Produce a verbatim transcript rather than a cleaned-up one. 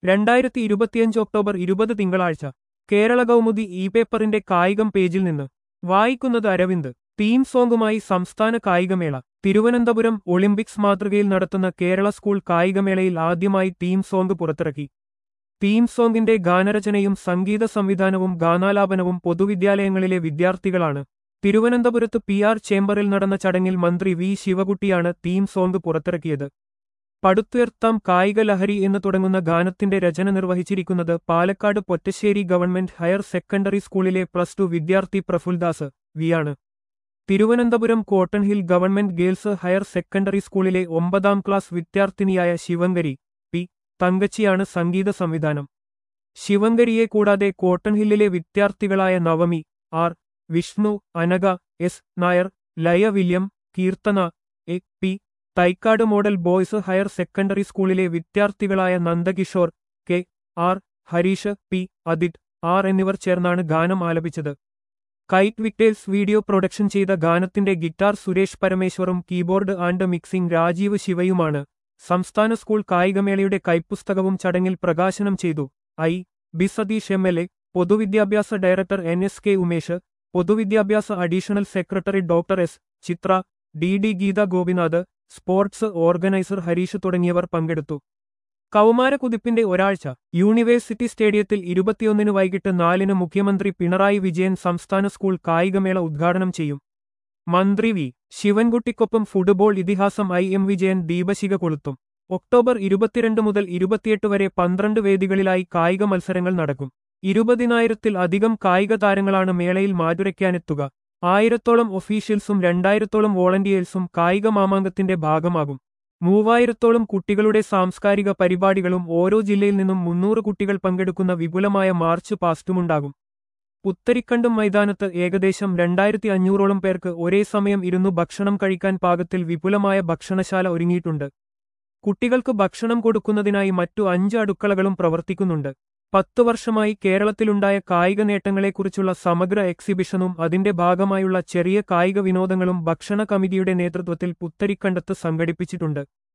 രണ്ടായിരത്തി ഇരുപത്തിയഞ്ച് ഒക്ടോബർ ഇരുപത് തിങ്കളാഴ്ച കേരള കൗമുദി ഇ പേപ്പറിന്റെ കായികം പേജിൽ നിന്ന് വായിക്കുന്നത് അരവിന്ദ്. തീം സോങ്ങുമായി സംസ്ഥാന കായികമേള. തിരുവനന്തപുരം ഒളിമ്പിക്സ് മാതൃകയിൽ നടത്തുന്ന കേരള സ്കൂൾ കായികമേളയിൽ ആദ്യമായി തീം സോങ് പുറത്തിറക്കി. തീം സോങ്ങിന്റെ ഗാനരചനയും സംഗീത സംവിധാനവും ഗാനാലാപനവും പൊതുവിദ്യാലയങ്ങളിലെ വിദ്യാർത്ഥികളാണ്. തിരുവനന്തപുരത്ത് പി ആർ ചേംബറിൽ നടന്ന ചടങ്ങിൽ മന്ത്രി വി ശിവകുട്ടിയാണ് തീം സോങ് പുറത്തിറക്കിയത്. പടുത്തുയർത്താം കായിക ലഹരി എന്ന് തുടങ്ങുന്ന ഗാനത്തിന്റെ രചന നിർവഹിച്ചിരിക്കുന്നത് Palakkad Pottassery government higher secondary സ്കൂളിലെ പ്ലസ് ടു വിദ്യാർത്ഥി പ്രഫുൽദാസ് വിയാണ്. Thiruvananthapuram cotton hill government girls higher secondary സ്കൂളിലെ ഒമ്പതാം ക്ലാസ് വിദ്യാർത്ഥിനിയായ ശിവങ്കരി പി തങ്കച്ചിയാണ് സംഗീത സംവിധാനം. ശിവങ്കരിയെ കൂടാതെ കോട്ടൺ ഹില്ലിലെ വിദ്യാർത്ഥികളായ Navami R, Vishnu, Anagha S Nair, Laya William, Keerthana A P, Thycaud model boys higher secondary സ്കൂളിലെ വിദ്യാർത്ഥികളായ Nandakishore K R, Harish P, Adith R എന്നിവർ ചേർന്നാണ് ഗാനം ആലപിച്ചത്. കൈറ്റ് വിക്ടേഴ്സ് വീഡിയോ പ്രൊഡക്ഷൻ ചെയ്ത ഗാനത്തിന്റെ ഗിറ്റാർ സുരേഷ് പരമേശ്വറും കീബോർഡ് ആൻഡ് മിക്സിംഗ് രാജീവ് ശിവയുമാണ്. സംസ്ഥാന സ്കൂൾ കായികമേളയുടെ കൈപ്പുസ്തകവും ചടങ്ങിൽ പ്രകാശനം ചെയ്തു. I B Satheesh M L A, പൊതുവിദ്യാഭ്യാസ director N S K Umesh, പൊതുവിദ്യാഭ്യാസ additional secretary doctor S Chithra, D D Geetha Gopinath, sports organiser Harish തുടങ്ങിയവർ പങ്കെടുത്തു. കൗമാരക്കുതിപ്പിന്റെ ഒരാഴ്ച. യൂണിവേഴ്സിറ്റി സ്റ്റേഡിയത്തിൽ ഇരുപത്തിയൊന്നിന് വൈകിട്ട് നാലിന് മുഖ്യമന്ത്രി പിണറായി വിജയൻ സംസ്ഥാന സ്കൂൾ കായികമേള ഉദ്ഘാടനം ചെയ്യും. മന്ത്രി വി ശിവൻകുട്ടിക്കൊപ്പം ഫുട്ബോൾ ഇതിഹാസം ഐ എം വിജയൻ ദീപശിഖ കൊളുത്തും. ഒക്ടോബർ ഇരുപത്തിരണ്ട് മുതൽ ഇരുപത്തിയെട്ട് വരെ പന്ത്രണ്ട് വേദികളിലായി കായിക മത്സരങ്ങൾ നടക്കും. ഇരുപതിനായിരത്തിൽ അധികം കായിക താരങ്ങളാണ് മേളയിൽ മാറ്റുരയ്ക്കാനെത്തുക. ആയിരത്തോളം ഒഫീഷ്യൽസും രണ്ടായിരത്തോളം വോളണ്ടിയേഴ്സും കായിക മാമാങ്കത്തിന്റെ ഭാഗമാകും. മൂവായിരത്തോളം കുട്ടികളുടെ സാംസ്കാരിക പരിപാടികളും ഓരോ ജില്ലയിൽ നിന്നും മുന്നൂറ് കുട്ടികൾ പങ്കെടുക്കുന്ന വിപുലമായ മാർച്ച് പാസ്റ്റുമുണ്ടാകും. പുത്തരിക്കണ്ടം മൈതാനത്ത് ഏകദേശം രണ്ടായിരത്തി അഞ്ഞൂറോളം പേർക്ക് ഒരേ സമയം ഇരുന്നു ഭക്ഷണം കഴിക്കാൻ പാകത്തിൽ വിപുലമായ ഭക്ഷണശാല ഒരുങ്ങിയിട്ടുണ്ട്. കുട്ടികൾക്ക് ഭക്ഷണം കൊടുക്കുന്നതിനായി മറ്റു അഞ്ച് അടുക്കളകളും പ്രവർത്തിക്കുന്നുണ്ട്. പത്തു വർഷമായി കേരളത്തിലുണ്ടായ കായിക നേട്ടങ്ങളെക്കുറിച്ചുള്ള സമഗ്ര എക്സിബിഷനും അതിന്റെ ഭാഗമായുള്ള ചെറിയ കായിക വിനോദങ്ങളും ഭക്ഷണ കമ്മിറ്റിയുടെ നേതൃത്വത്തിൽ പുത്തരിക്കണ്ടത്ത് സംഘടിപ്പിച്ചിട്ടുണ്ട്.